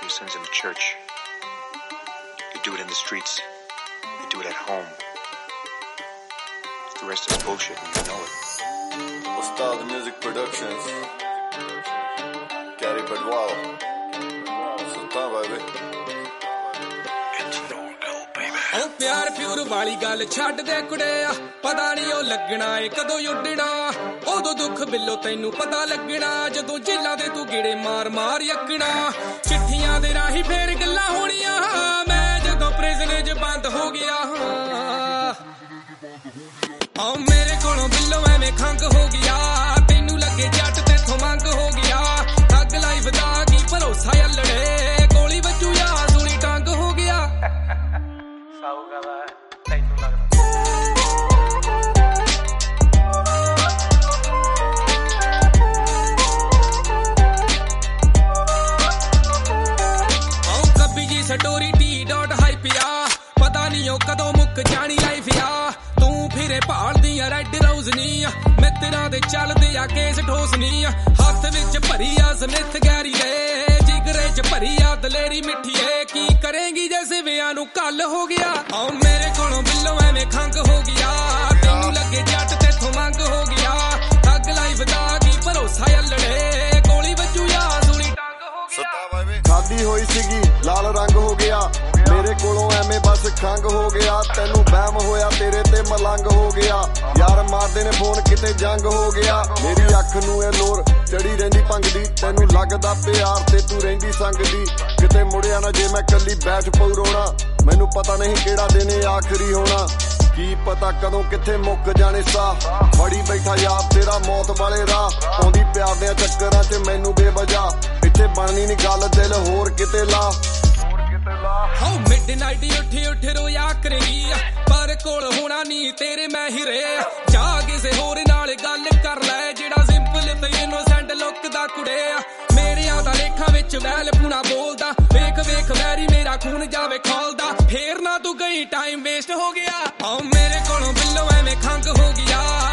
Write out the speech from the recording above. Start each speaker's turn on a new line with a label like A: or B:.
A: your sins in the church. You do it in the streets. You do it at home. The rest is bullshit and you know it.
B: Ustad Music Productions. Gary Bedwell. Sultan baby.
C: ਉਹ ਪਿਆਰ pure ਵਾਲੀ ਗੱਲ ਛੱਡ ਦੇ ਕੁੜਿਆ ਪਤਾ ਨਹੀਂ ਉਹ ਲੱਗਣਾ ਏ ਕਦੋਂ ਉੱਡਣਾ ਉਦੋਂ ਦੁੱਖ ਬਿੱਲੋ ਤੈਨੂੰ ਪਤਾ ਲੱਗਣਾ ਜਦੋਂ ਜੇਲਾਂ ਦੇ ਤੂੰ ਗੇੜੇ ਮਾਰ ਮਾਰ ਯੱਕਣਾ ਚਿੱਠੀਆਂ ਦੇ ਰਾਹੀਂ ਫੇਰ ਗੱਲਾਂ ਹੋਣੀਆਂ ਮੈਂ ਜਦੋਂ ਪ੍ਰਿਜ਼ਨ 'ਚ ਬੰਦ ਹੋ ਗਿਆ ਆ ਮੇਰੇ ਕੋਲੋਂ ਬਿੱਲੋ ਐਵੇਂ ਖੰਗ ਹੋ ਗਿਆ ਤੈਨੂੰ ਲੱਗੇ ਜੱਟ ਤੇਥੋਂ ਮੰਗ ਹੋ ਗਿਆ ਠੱਗ ਲਾਈਫ ਦਾ ਕੀ ਭਰੋਸਾ ਯੱਲੜੇ ਗੋਲੀ ਵੱਜੂ ਯਾਰ ਸੂਲੀ ਟੰਗ ਹੋ ਗਿਆ ਤੈਨੂੰ ਲੱਗਦਾ ਆਉ ਕੱਬੀ ਜੀ ਸਟੋਰੀ T.Hype ਆ ਪਤਾ ਨਹੀਂ ਉਹ ਕਦੋਂ ਮੁੱਕ ਜਾਣੀ ਲਾਈਫ ਆ ਤੂੰ ਫਿਰੇ ਭਾਲਦੀ ਆ ਰੈੱਡ ਰੋਜ਼ ਨੀ ਮਿੱਤਰਾਂ ਦੇ ਚੱਲਦੇ ਆ ਕੇਸ ਠੋਸ ਨੀ ਹੱਥ ਵਿੱਚ ਭਰੀ ਆ ਸਮਿਥ ਗੈਰੀ ਦੇ ਜਿਗਰੇ 'ਚ ਭਰੀ ਆ ਦਲੇਰੀ ਮਿੱਠੀ ਏ ਕੀ ਕਰੇਂਗੀ ਜੇ ਸਿਵਿਆਂ ਨੂੰ ਕੱਲ ਹੋ ਗਿਆ ਆਉ ਮੇਰੇ ਕੋਲੋਂ ਬਿੱਲੋ ਐਵੇਂ ਖੰਗ ਹੋ ਗਿਆ ਤੈਨੂੰ ਲੱਗੇ ਜੱਟ ਤੇਥੋਂ ਮੰਗ ਹੋ ਗਿਆ ਠੱਗ ਲਾਈਫ ਦਾ ਕੀ ਭਰੋਸਾ ਯੱਲੜੇ ਗੋਲੀ ਵੱਜੂ ਯਾਰ ਸੂਲੀ ਟੰਗ ਹੋ ਗਿਆ
B: ਖਾਦੀ ਹੋਈ ਸੀਗੀ ਲਾਲ ਰੰਗ ਹੋ ਗਿਆ ਮੇਰੇ ਕੋਲੋਂ ਐਵੇਂ ਬਸ ਖੰਗ ਹੋ ਗਿਆ ਤੈਨੂੰ ਵਹਿਮ ਹੋਇਆ ਤੇਰੇ ਤੇ ਮਲੰਗ ਹੋ ਗਿਆ ਯਾਰ ਮਾਰਦੇ ਨੇ ਫੋਨ ਕਿਤੇ ਜੰਗ ਹੋ ਗਿਆ ਮੇਰੀ ਅੱਖ ਨੂੰ ਇਹ ਲੋਰ ਚੜੀ ਰਹਿੰਦੀ ਭੰਗਦੀ ਤੈਨੂੰ ਲੱਗਦਾ ਪਿਆਰ ਤੇ ਤੂੰ ਰਹਿੰਦੀ ਸੰਗਦੀ ਕਿਤੇ ਮੁੜਿਆ ਨਾ ਜੇ ਮੈਂ ਕੱਲੀ ਬੈਠ ਪਊ ਰੋਣਾ ਮੈਨੂੰ ਪਤਾ ਨਹੀਂ ਕਿਹੜਾ ਦਿਨ ਆਖਰੀ ਹੋਣਾ ਕੀ ਪਤਾ ਕਦੋਂ ਕਿੱਥੇ ਮੁੱਕ ਜਾਣੇ ਸਾਹ ਫੜੀ ਬੈਠਾ ਯਾਰ ਤੇਰਾ ਮੌਤ ਵਾਲੇ ਰਾਹ ਆਉਂਦੀ ਪਿਆਰ ਦੇ ਚੱਕਰਾਂ 'ਚ ਮੈਨੂੰ ਬੇਵਜ੍ਹਾ ਇੱਥੇ ਬਣਨੀ ਨੀ ਗੱਲ ਦਿਲ ਹੋਰ ਕਿਤੇ ਲਾ
C: ਹੋ ਮਿਡਨਾਈਟ ਉੱਠ ਰੋਇਆ ਕਰੇਗੀ ਪਰ ਕੋਲ ਹੋਣਾ ਨਹੀਂ ਤੇਰੇ ਮੈਂ ਹੀ ਰੇ ਜਾ ਕਿਸੇ ਹੋਰ ਨਾਲ ਗੱਲ ਕਰ ਲੈ ਜਿਹੜਾ ਸਿੰਪਲ ਤੇ ਇਨੋਸੈਂਟ ਲੁੱਕ ਦਾ ਕੁੜਿਆ ਮੇਰਿਆਂ ਦਾ ਲੇਖਾਂ ਵਿੱਚ ਵੈਲ ਪੂਣਾ ਬੋਲਦਾ ਵੇਖ ਵੈਰੀ ਮੇਰਾ ਖੂਨ ਜਾਵੇ ਖੋਲਦਾ ਫੇਰ ਨਾ ਤੂੰ ਗਈ ਟਾਈਮ ਵੇਸਟ ਹੋ ਗਿਆ ਆਉ ਮੇਰੇ ਕੋਲੋਂ ਬਿੱਲੋ ਐਵੇਂ ਖੰਗ ਹੋ ਗਿਆ